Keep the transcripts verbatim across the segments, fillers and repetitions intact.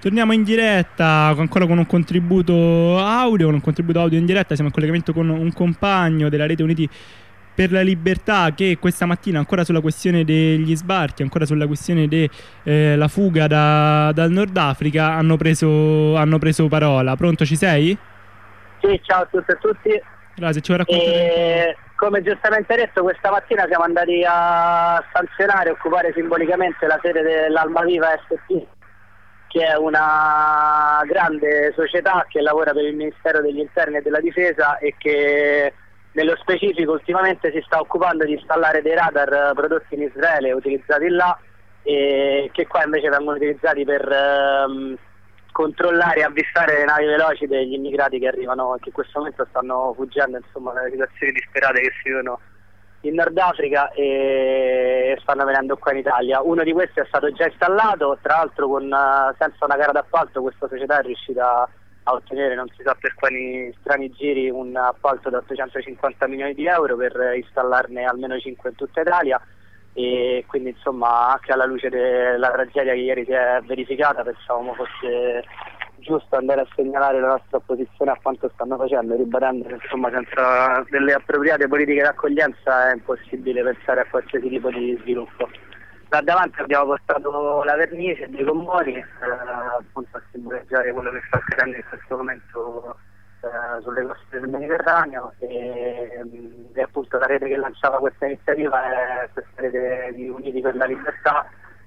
Torniamo in diretta ancora con un contributo audio, con un contributo audio in diretta. Siamo in collegamento con un compagno della Rete Uniti per la Libertà che questa mattina, ancora sulla questione degli sbarchi, ancora sulla questione della eh, fuga da, dal Nord Africa, hanno preso, hanno preso parola. Pronto, ci sei? Sì, ciao a tutti e tutti. Grazie, ci vuoi raccontare e, un po'? Come giustamente detto, questa mattina siamo andati a sanzionare, occupare simbolicamente la sede dell'Almaviva S P, che è una grande società che lavora per il Ministero degli Interni e della Difesa e che nello specifico ultimamente si sta occupando di installare dei radar prodotti in Israele, utilizzati là, e che qua invece vengono utilizzati per ehm, controllare e avvistare le navi veloci degli immigrati che arrivano e che in questo momento stanno fuggendo, insomma, dalle situazioni disperate che si vivono in Nord Africa e stanno venendo qua in Italia. Uno di questi è stato già installato, tra l'altro con, senza una gara d'appalto questa società è riuscita a ottenere, non si sa per quali strani giri, un appalto da ottocentocinquanta milioni di euro per installarne almeno cinque in tutta Italia, e quindi insomma anche alla luce della tragedia che ieri si è verificata pensavamo fosse giusto andare a segnalare la nostra opposizione a quanto stanno facendo, ribadendo che insomma senza delle appropriate politiche d'accoglienza è impossibile pensare a qualsiasi tipo di sviluppo. Da davanti abbiamo portato la vernice e dei gommoni eh, appunto a simboleggiare quello che sta accadendo in questo momento eh, sulle coste del Mediterraneo e, e appunto la rete che lanciava questa iniziativa è questa rete di Uniti per la Libertà,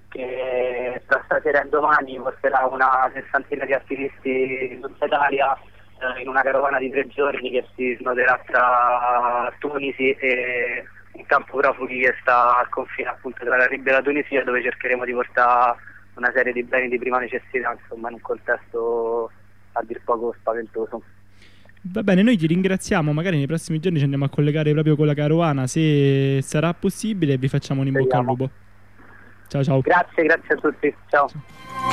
che tra stasera e domani porterà una sessantina di attivisti in tutta Italia eh, in una carovana di tre giorni che si snoderà tra Tunisi e un campo profughi che sta al confine appunto tra la Libia e la Tunisia, dove cercheremo di portare una serie di beni di prima necessità, insomma, in un contesto a dir poco spaventoso. Va bene, noi ti ringraziamo, magari nei prossimi giorni ci andiamo a collegare proprio con la carovana se sarà possibile e vi facciamo un in bocca al lupo. Ciao ciao. Grazie, grazie a tutti. Ciao. Ciao.